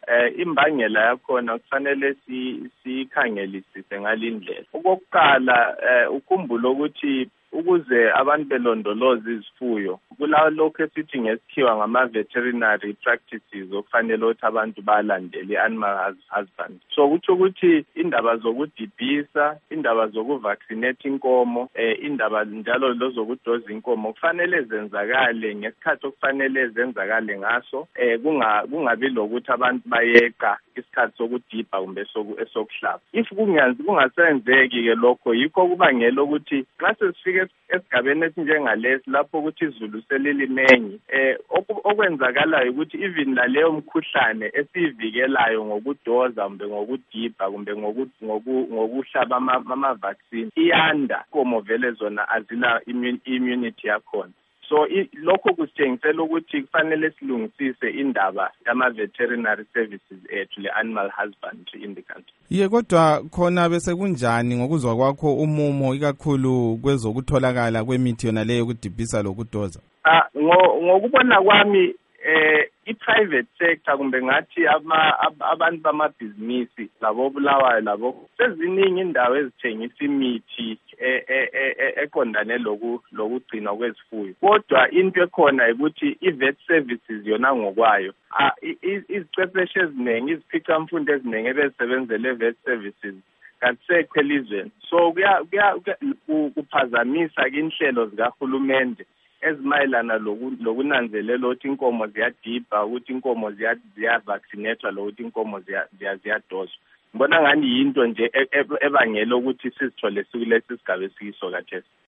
imbangela yakhona kufanele sikhangelisise ngalindlela. Okokuqala ukhumbule ukuthi ukuze abantu belondoloze izifuyo kulalokho esithi ngesikhiwa ngama-veterinary practices okufanele ukuthi abantu balandele i-animal husband. So kutsho ukuthi indaba zokudibhisa, indaba zokuvaccinate inkomo, indaba njalo lozokudoza inkomo kufanele zenzakale ngesikhathi okufanele zenzakale ngaso, kungabi lokuthi abantu bayeqa isikhathi sokudibha kumbe esokuhlaba. If kungasenzeki-ke lokho yikho kubangela ukuthi xa sesifike esigabeni esinjengalesi lapho ukuthi izulu selilimenyi okwenzakalayo ukuthi even laleyo mkhuhlane esiyivikelayo ngokudoza kumbe ngokudibha kumbe ngokuhlaba ama-vaccine iyanda komo vele zona azina immunity yakhona. So lokho kusitshengisela ukuthi kufanele silungisise indaba yama-veterinary services ethu le-animal husbandry in the country. Kodwa khona bese kunjani ngokuzwa kwakho umumo ikakhulu kwezokutholakala kwemithi yona leyo yokudibhisa lokudoza? Ngokubona kwami i-private sector kumbe ngathi abantu bamabhizinisi labo Bulawayo labo seziningi indawo ezithengisa imithi eqondane lokugcinwa kwezifuyo. Kodwa into ekhona ukuthi i-vet services yona ngokwayo iziqeqeshi eziningi, iziphicampfundo eziningi ebezisebenzele vet services kasekho elizweni. So kuphazamisa inhlelo zikahulumende ezimayelana lokunanzelela ukuthi inkomo ziyadibha, ukuthi inkomo ziyavaccinatwa, lokuthi inkomo ziyadozwa. Ngibona ngani yinto nje ebangela ukuthi sizithole sikulesi sigaba esiyiso khathesi.